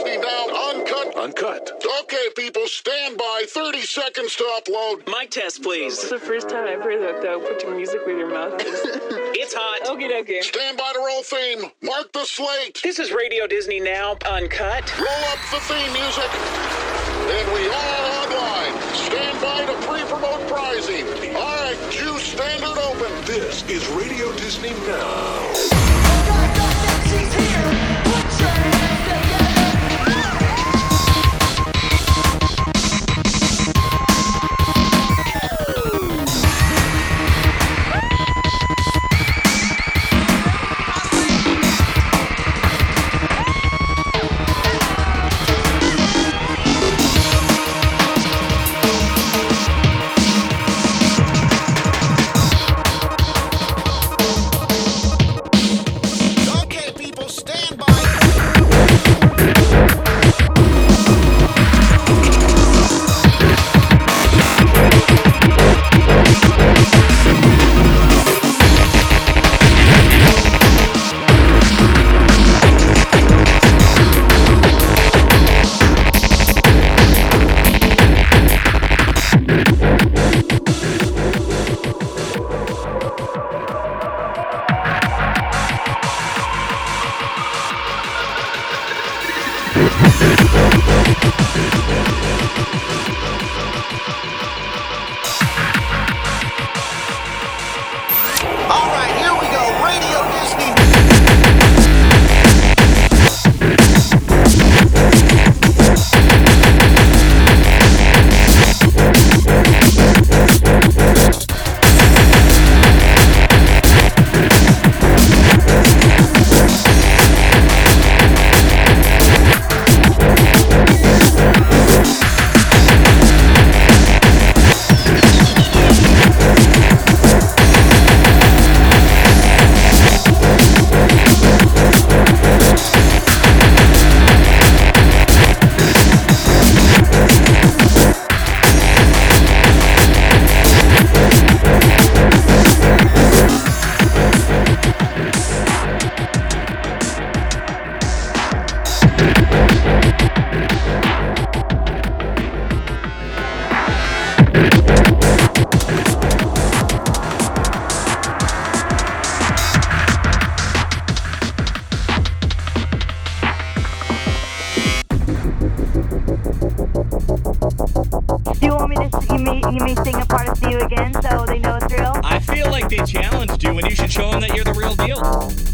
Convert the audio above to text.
Disney Now Uncut. Uncut. Okay, people, stand by. 30 seconds to upload. Mic test, please. This is the first time I've heard that, though. Putting music with your mouth. It's hot. Okie dokie. Stand by to roll theme. Mark the slate. This is Radio Disney Now Uncut. Roll up the theme music. And we are online. Stand by to pre-promote prizing. All right, cue standard open. This is Radio Disney Now. She's here. Put your hands together. You may sing a part of you again so they know it's real? I feel like they challenged you and you should show them that you're the real deal.